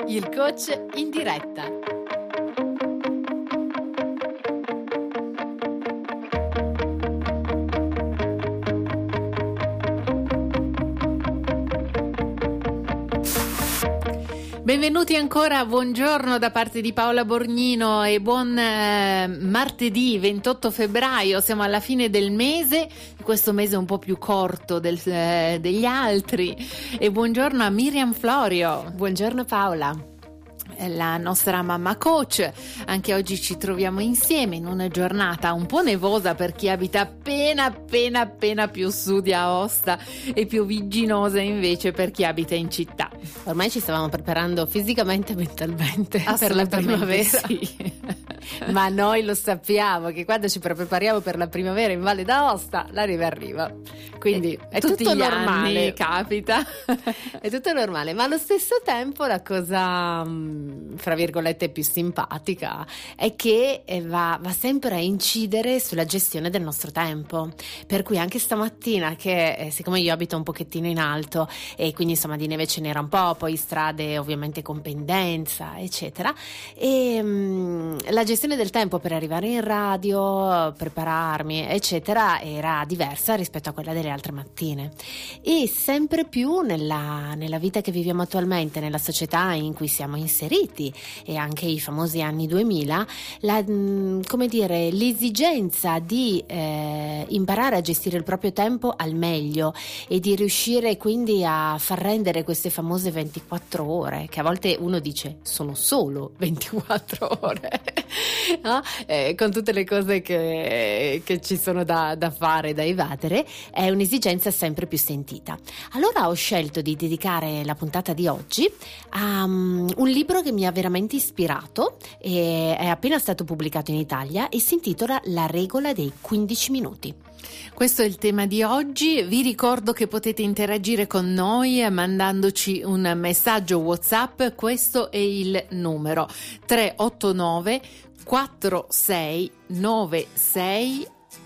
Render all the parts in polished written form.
Il coach in diretta. Benvenuti ancora, buongiorno da parte di Paola Borgnino e buon martedì 28 febbraio, siamo alla fine del mese, questo mese un po' più corto degli altri, e buongiorno a Miriam Florio. Buongiorno Paola. La nostra mamma coach. Anche oggi ci troviamo insieme in una giornata un po' nevosa per chi abita appena più su di Aosta e più viginosa invece per chi abita in città. Ormai ci stavamo preparando fisicamente e mentalmente per la primavera. Sì. Ma noi lo sappiamo che quando ci prepariamo per la primavera in Valle d'Aosta la neve arriva, quindi è tutti tutto gli normale, anni capita. è tutto normale, ma allo stesso tempo la cosa fra virgolette più simpatica è che va sempre a incidere sulla gestione del nostro tempo, per cui anche stamattina che siccome io abito un pochettino in alto e quindi insomma di neve ce n'era un po', poi strade ovviamente con pendenza eccetera, e la gestione del tempo per arrivare in radio, prepararmi eccetera era diversa rispetto a quella delle altre mattine, e sempre più nella vita che viviamo attualmente, nella società in cui siamo inseriti e anche i famosi anni 2000, l'esigenza di imparare a gestire il proprio tempo al meglio e di riuscire quindi a far rendere queste famose 24 ore, che a volte uno dice sono solo 24 ore no? Con tutte le cose che ci sono da fare, da evadere, è un'esigenza sempre più sentita. Allora ho scelto di dedicare la puntata di oggi a un libro che mi ha veramente ispirato, e è appena stato pubblicato in Italia e si intitola La regola dei 15 minuti. Questo è il tema di oggi. Vi ricordo che potete interagire con noi mandandoci un messaggio WhatsApp. Questo è il numero 389 4696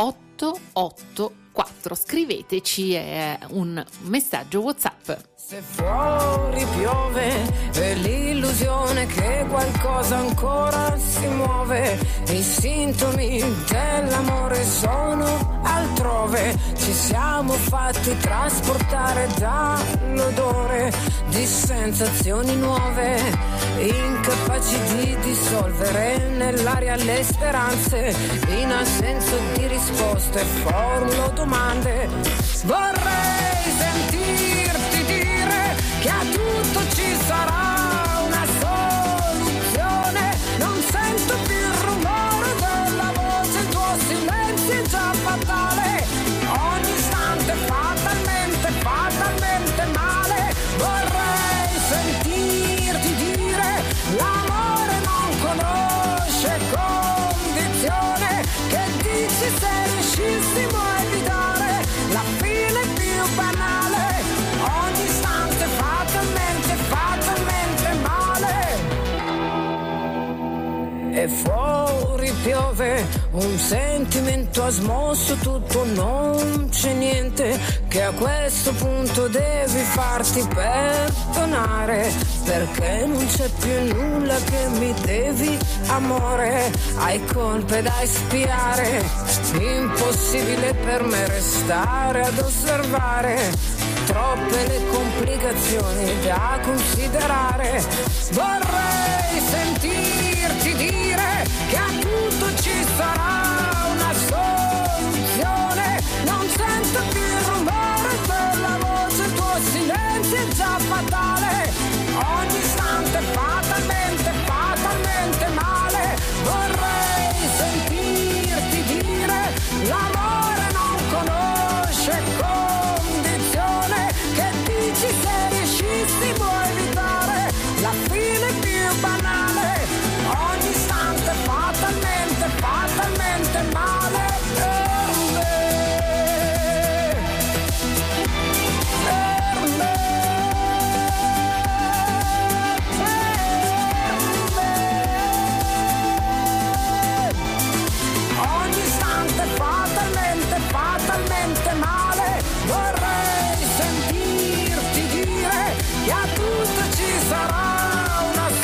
884. Scriveteci un messaggio WhatsApp. Se fuori piove è l'illusione che qualcosa ancora si muove, i sintomi dell'amore sono altrove, ci siamo fatti trasportare dall'odore di sensazioni nuove, incapaci di dissolvere nell'aria le speranze, in assenza di risposte formulo domande, vorrei sentirti dire che a tutto ci sarà una soluzione, non sento più il rumore della voce, il tuo silenzio è già fatale, ogni istante fatalmente male, vorrei sentirti dire l'amore non conosce condizione, che dici se riuscissimo a evitare la fine più banale, ogni istante fatalmente male. E fuori piove, un sentimento ha smosso tutto, non c'è niente che a questo punto devi farti perdonare, perché non c'è più nulla che mi devi, amore, hai colpe da espiare, impossibile per me restare ad osservare, troppe le complicazioni da considerare, vorrei sentirti dire che a tutto ci sarà una soluzione, non sento più il rumore della voce, il tuo silenzio è già fatale, ogni istante fatalmente male, vorrei sentirti dire l'amore non conosce condizione, che dici se riuscissimo a evitare la fine più banale, ogni istante fatalmente male per me. sarà una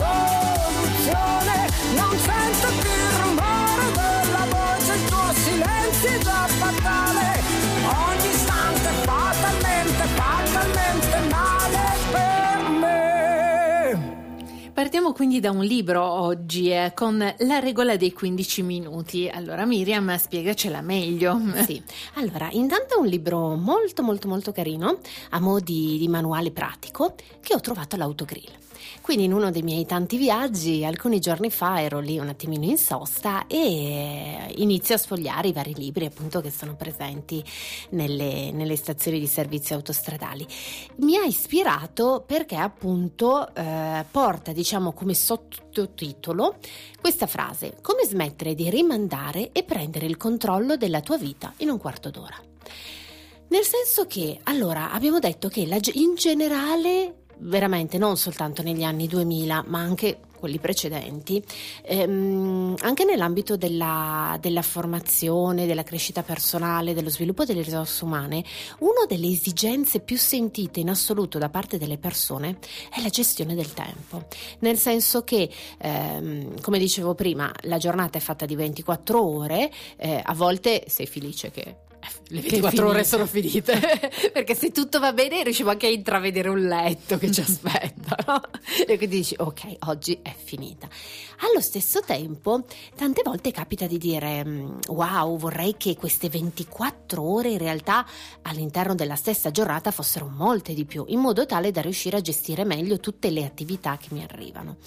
partiamo quindi da un libro oggi con la regola dei 15 minuti. Allora Miriam, spiegacela meglio. Sì, allora intanto è un libro molto molto molto carino a mo' di manuale pratico che ho trovato all'Autogrill. Quindi in uno dei miei tanti viaggi, alcuni giorni fa ero lì un attimino in sosta e inizio a sfogliare i vari libri appunto che sono presenti nelle stazioni di servizio autostradali. Mi ha ispirato perché appunto porta, diciamo, come sottotitolo questa frase: come smettere di rimandare e prendere il controllo della tua vita in un quarto d'ora. Nel senso che, allora, abbiamo detto che in generale, veramente non soltanto negli anni 2000 ma anche quelli precedenti, anche nell'ambito della formazione, della crescita personale, dello sviluppo delle risorse umane, una delle esigenze più sentite in assoluto da parte delle persone è la gestione del tempo, nel senso che come dicevo prima, la giornata è fatta di 24 ore, a volte sei felice che le 24 ore sono finite perché se tutto va bene riusciamo anche a intravedere un letto che ci aspetta, no? E quindi dici ok, oggi è finita. Allo stesso tempo tante volte capita di dire wow, vorrei che queste 24 ore in realtà all'interno della stessa giornata fossero molte di più, in modo tale da riuscire a gestire meglio tutte le attività che mi arrivano.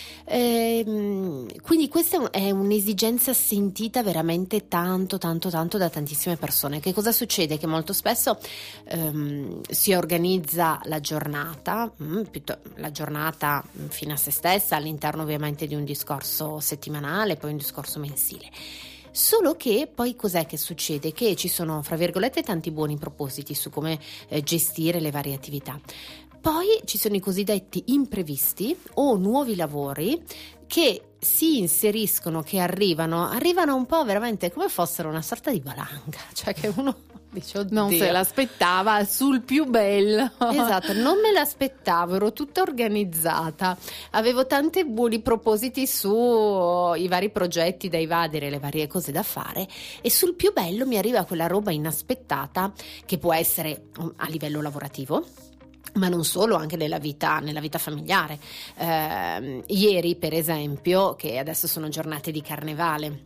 Quindi questa è un'esigenza sentita veramente tanto da tantissime persone. Che cosa succede? Che molto spesso si organizza la giornata fino a se stessa, all'interno ovviamente di un discorso settimanale, poi un discorso mensile. Solo che poi cos'è che succede? Che ci sono, fra virgolette, tanti buoni propositi su come gestire le varie attività. Poi ci sono i cosiddetti imprevisti o nuovi lavori che si inseriscono, che arrivano un po' veramente come fossero una sorta di valanga, cioè che uno dice oddio, non se l'aspettava, sul più bello. Esatto, non me l'aspettavo, ero tutta organizzata, avevo tanti buoni propositi sui vari progetti da evadere, le varie cose da fare, e sul più bello mi arriva quella roba inaspettata che può essere a livello lavorativo, ma non solo, anche nella vita familiare. Ieri, per esempio, che adesso sono giornate di carnevale,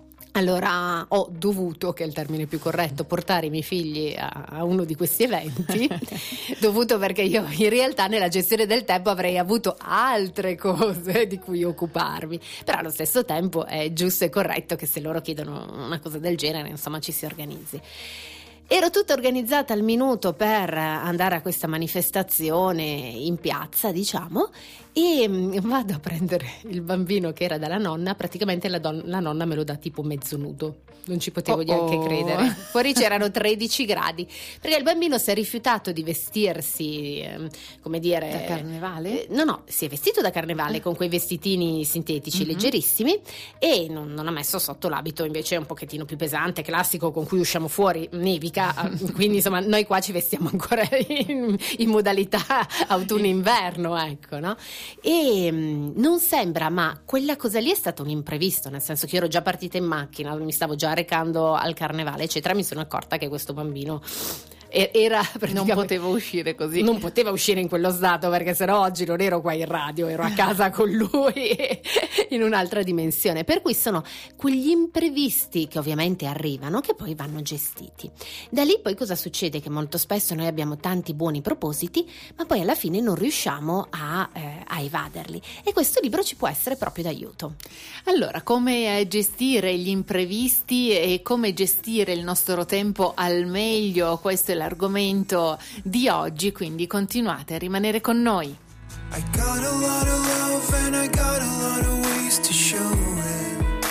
allora ho dovuto, che è il termine più corretto, portare i miei figli a uno di questi eventi. Dovuto perché io in realtà nella gestione del tempo avrei avuto altre cose di cui occuparmi, però allo stesso tempo è giusto e corretto che se loro chiedono una cosa del genere, insomma, ci si organizzi. Ero tutta organizzata al minuto per andare a questa manifestazione in piazza, diciamo, e vado a prendere il bambino che era dalla nonna. Praticamente la nonna me lo dà tipo mezzo nudo, non ci potevo neanche credere. Fuori c'erano 13 gradi perché il bambino si è rifiutato di vestirsi, come dire, da carnevale? No, si è vestito da carnevale con quei vestitini sintetici leggerissimi e non ha messo sotto l'abito invece un pochettino più pesante, classico, con cui usciamo fuori, nevica. Quindi insomma noi qua ci vestiamo ancora in modalità autunno-inverno, ecco, no? E non sembra, ma quella cosa lì è stato un imprevisto, nel senso che io ero già partita in macchina, mi stavo già recando al carnevale eccetera, mi sono accorta che questo bambino era non poteva uscire così, non poteva uscire in quello stato, perché sennò oggi non ero qua in radio, ero a casa con lui in un'altra dimensione. Per cui sono quegli imprevisti che ovviamente arrivano, che poi vanno gestiti. Da lì poi cosa succede? Che molto spesso noi abbiamo tanti buoni propositi, ma poi alla fine non riusciamo a evaderli, e questo libro ci può essere proprio d'aiuto. Allora, come gestire gli imprevisti e come gestire il nostro tempo al meglio, questo è l'argomento di oggi, quindi continuate a rimanere con noi. I got a lot of love and I got a lot of ways to show it,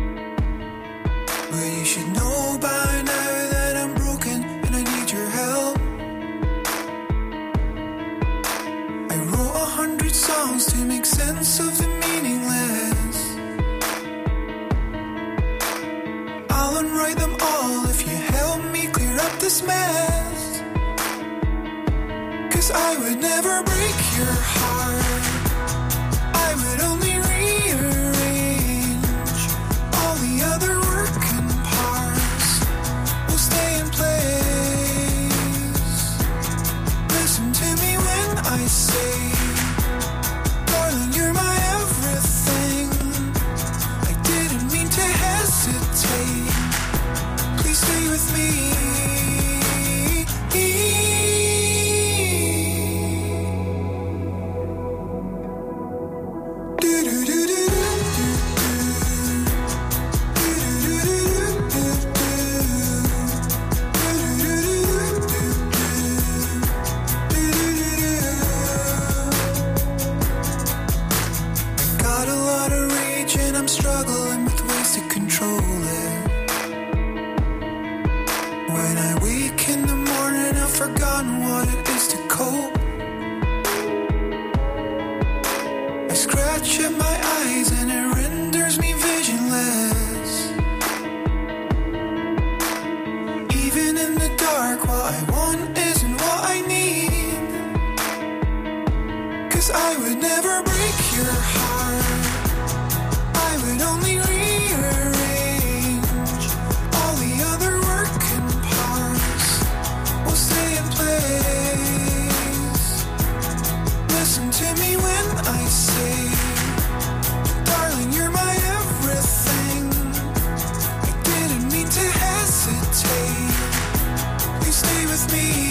but you should know by now that I'm broken and I need your help. I wrote 100 songs to make sense of the meaningless. I'll unwrite them all if you help me clear up this mess. 'Cause I would never break your heart, I would only rearrange all the other working parts will stay in place. Listen to me when I say, darling, you're my struggling with ways to control it. When I wake in the morning, I've forgotten what it is to cope. I scratch at my eyes and it renders me visionless. Even in the dark, what I want isn't what I need. 'Cause I would never break your heart, I would only rearrange all the other working parts will stay in place. Listen to me when I say, darling, you're my everything. I didn't mean to hesitate. Please stay with me.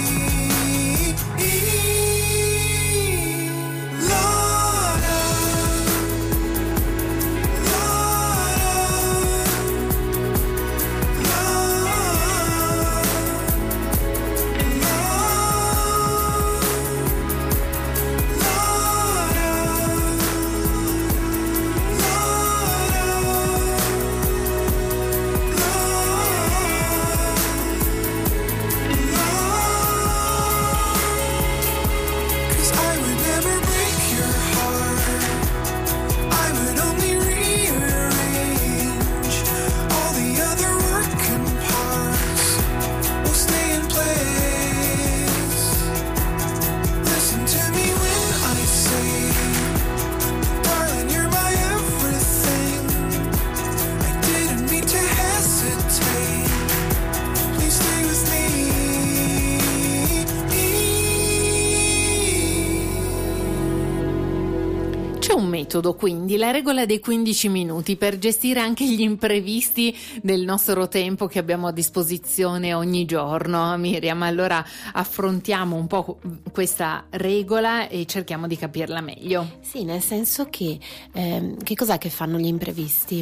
Metodo, quindi la regola dei 15 minuti per gestire anche gli imprevisti del nostro tempo che abbiamo a disposizione ogni giorno. Miriam, allora affrontiamo un po' questa regola e cerchiamo di capirla meglio. Sì, nel senso che cos'è che fanno gli imprevisti?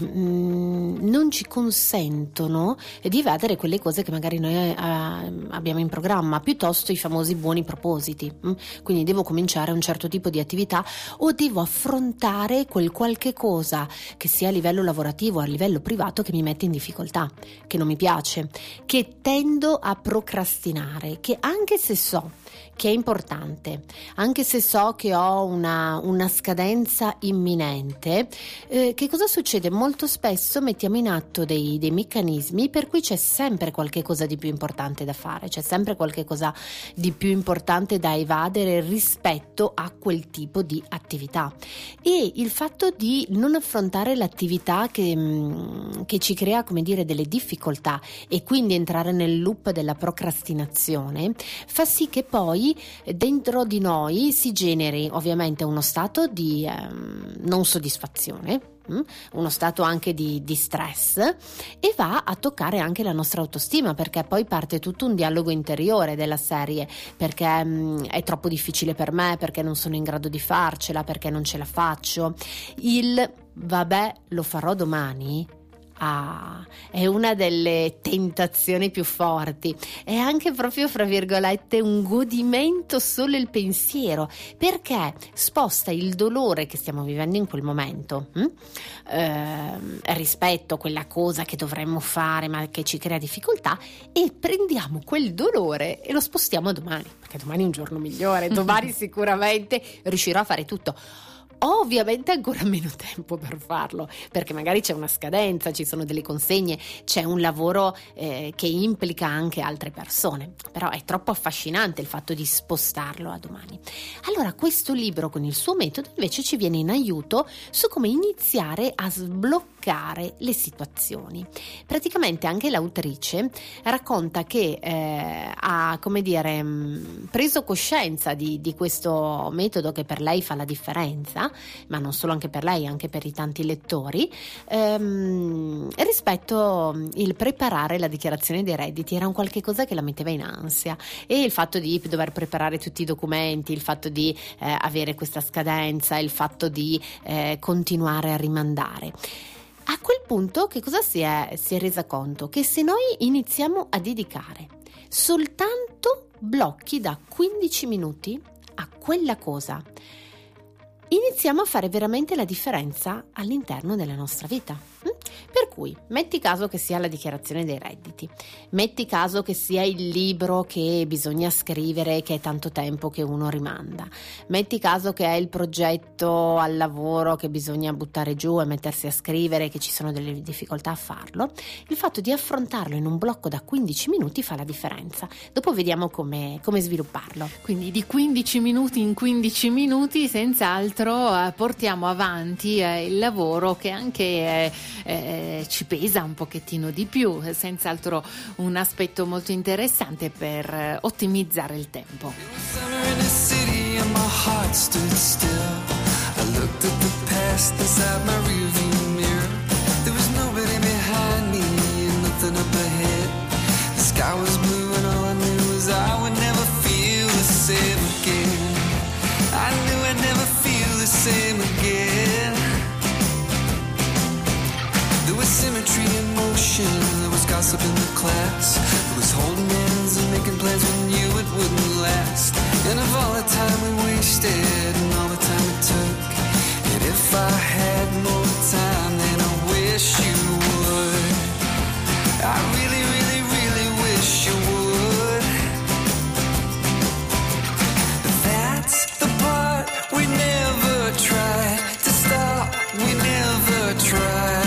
Non ci consentono di evadere quelle cose che magari noi abbiamo in programma, piuttosto i famosi buoni propositi. Quindi devo cominciare un certo tipo di attività o devo affrontare quel qualche cosa che sia a livello lavorativo o a livello privato che mi mette in difficoltà, che non mi piace, che tendo a procrastinare, che anche se so che è importante, anche se so che ho una scadenza imminente, che cosa succede? Molto spesso mettiamo in atto dei meccanismi per cui c'è sempre qualche cosa di più importante da fare, c'è sempre qualche cosa di più importante da evadere rispetto a quel tipo di attività. E il fatto di non affrontare l'attività che ci crea, come dire, delle difficoltà e quindi entrare nel loop della procrastinazione fa sì che poi dentro di noi si generi ovviamente uno stato di non soddisfazione, uno stato anche di stress, e va a toccare anche la nostra autostima, perché poi parte tutto un dialogo interiore della serie: perché è troppo difficile per me, perché non sono in grado di farcela, perché non ce la faccio. Il vabbè, lo farò domani è una delle tentazioni più forti. È anche proprio, fra virgolette, un godimento solo il pensiero, perché sposta il dolore che stiamo vivendo in quel momento rispetto a quella cosa che dovremmo fare ma che ci crea difficoltà, e prendiamo quel dolore e lo spostiamo a domani, perché domani è un giorno migliore, domani sicuramente riuscirò a fare tutto. Ho ovviamente ancora meno tempo per farlo, perché magari c'è una scadenza, ci sono delle consegne, c'è un lavoro che implica anche altre persone, però è troppo affascinante il fatto di spostarlo a domani. Allora questo libro con il suo metodo invece ci viene in aiuto su come iniziare a sbloccare le situazioni. Praticamente anche l'autrice racconta che ha, come dire, preso coscienza di questo metodo che per lei fa la differenza, ma non solo, anche per lei, anche per i tanti lettori, rispetto il preparare la dichiarazione dei redditi. Era un qualche cosa che la metteva in ansia, e il fatto di dover preparare tutti i documenti, il fatto di avere questa scadenza, il fatto di continuare a rimandare. A quel punto che cosa si è resa conto? Che se noi iniziamo a dedicare soltanto blocchi da 15 minuti a quella cosa, iniziamo a fare veramente la differenza all'interno della nostra vita. Per cui, metti caso che sia la dichiarazione dei redditi, metti caso che sia il libro che bisogna scrivere, che è tanto tempo che uno rimanda, metti caso che è il progetto al lavoro che bisogna buttare giù e mettersi a scrivere, che ci sono delle difficoltà a farlo, il fatto di affrontarlo in un blocco da 15 minuti fa la differenza. Dopo vediamo come svilupparlo. Quindi di 15 minuti in 15 minuti senz'altro portiamo avanti il lavoro che anche ci pesa un pochettino di più, senz'altro un aspetto molto interessante per ottimizzare il tempo. Symmetry in motion, there was gossip in the class, there was holding hands and making plans when you it wouldn't last. And of all the time we wasted and all the time it took, and if I had more time then I wish you would. I really, really, really wish you would. That's the part we never tried to stop, we never tried.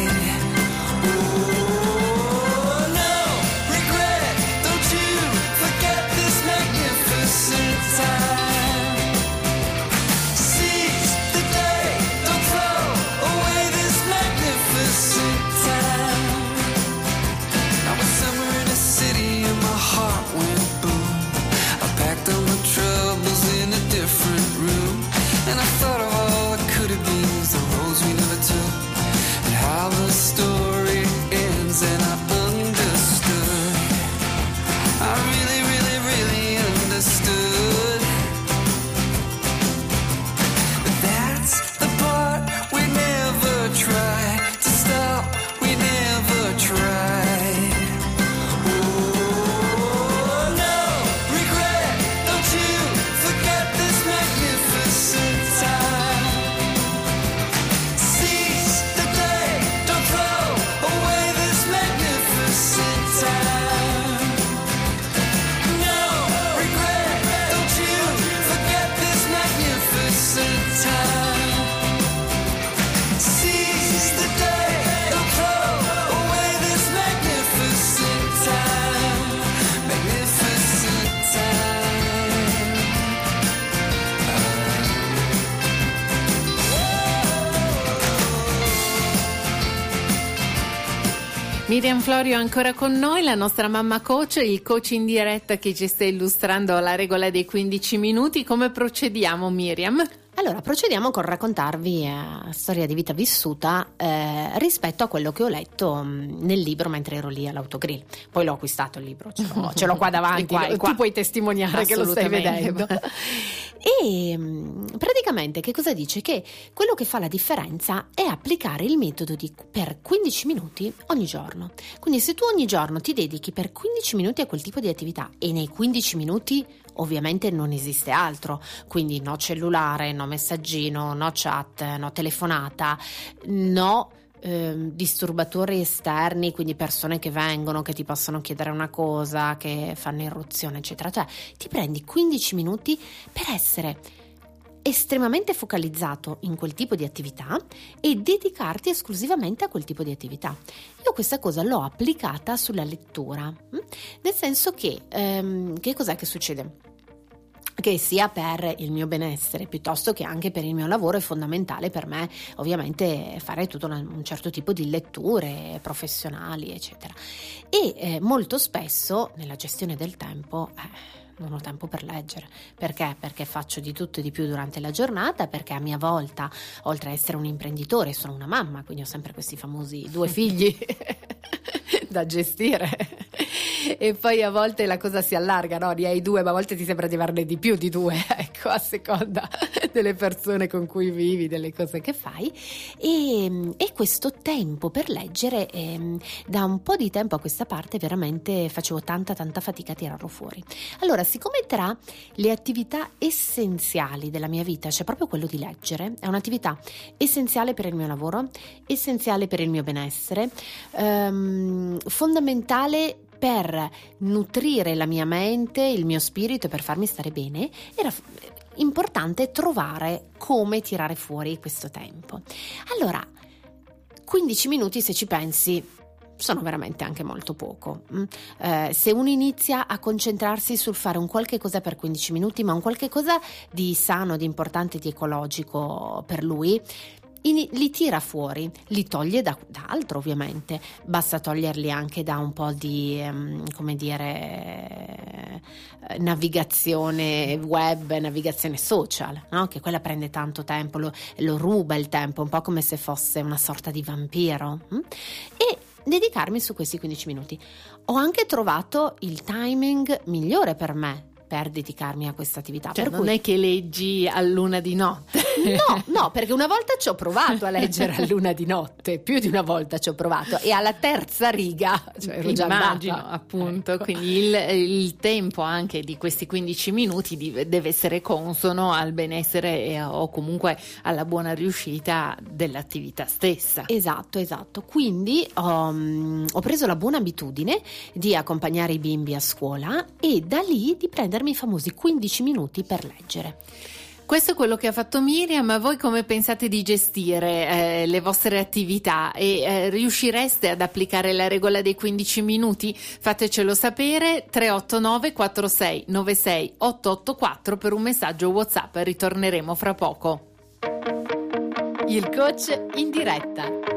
Miriam Florio ancora con noi, la nostra mamma coach, il coach in diretta che ci sta illustrando la regola dei 15 minuti. Come procediamo, Miriam? Allora, procediamo con raccontarvi storia di vita vissuta rispetto a quello che ho letto nel libro mentre ero lì all'Autogrill. Poi l'ho acquistato il libro, ce l'ho qua davanti, qua. Tu puoi testimoniare che lo stai vedendo. E praticamente che cosa dice? Che quello che fa la differenza è applicare il metodo per 15 minuti ogni giorno. Quindi se tu ogni giorno ti dedichi per 15 minuti a quel tipo di attività e nei 15 minuti ovviamente non esiste altro, quindi no cellulare, no messaggino, no chat, no telefonata, no disturbatori esterni, quindi persone che vengono, che ti possono chiedere una cosa, che fanno irruzione, eccetera. Cioè ti prendi 15 minuti per essere estremamente focalizzato in quel tipo di attività e dedicarti esclusivamente a quel tipo di attività. Io questa cosa l'ho applicata sulla lettura, nel senso che cos'è che succede? Che sia per il mio benessere piuttosto che anche per il mio lavoro è fondamentale per me ovviamente fare tutto un certo tipo di letture professionali, eccetera. E molto spesso nella gestione del tempo non ho tempo per leggere. Perché? Perché faccio di tutto e di più durante la giornata, perché a mia volta, oltre a essere un imprenditore, sono una mamma, quindi ho sempre questi famosi 2 figli da gestire. E poi a volte la cosa si allarga, no? Ne hai 2, ma a volte ti sembra di averne di più di 2, ecco. ecco, a seconda delle persone con cui vivi, delle cose che fai, e questo tempo per leggere, da un po' di tempo a questa parte veramente facevo tanta fatica a tirarlo fuori. Allora, siccome tra le attività essenziali della mia vita c'è proprio quello di leggere, è un'attività essenziale per il mio lavoro, essenziale per il mio benessere, fondamentale per nutrire la mia mente, il mio spirito e per farmi stare bene, era importante trovare come tirare fuori questo tempo. Allora, 15 minuti, se ci pensi, sono veramente anche molto poco. Se uno inizia a concentrarsi sul fare un qualche cosa per 15 minuti, ma un qualche cosa di sano, di importante, di ecologico per lui, li tira fuori, li toglie da altro, ovviamente. Basta toglierli anche da un po' di navigazione web, navigazione social, no? Che quella prende tanto tempo, lo ruba il tempo, un po' come se fosse una sorta di vampiro. E dedicarmi su questi 15 minuti. Ho anche trovato il timing migliore per me per dedicarmi a questa attività. Cioè, per non cui è che leggi a luna di notte. No, perché una volta ci ho provato a leggere a luna di notte, più di una volta ci ho provato, e alla terza riga, cioè ero già immagino, andata. appunto, Ecco. quindi il tempo anche di questi 15 minuti deve essere consono al benessere o comunque alla buona riuscita dell'attività stessa. Esatto. Quindi ho preso la buona abitudine di accompagnare i bimbi a scuola e da lì di prendermi i famosi 15 minuti per leggere. Questo è quello che ha fatto Miriam, ma voi come pensate di gestire le vostre attività e riuscireste ad applicare la regola dei 15 minuti? Fatecelo sapere, 389 46 96 884 per un messaggio WhatsApp, ritorneremo fra poco. Il coach in diretta.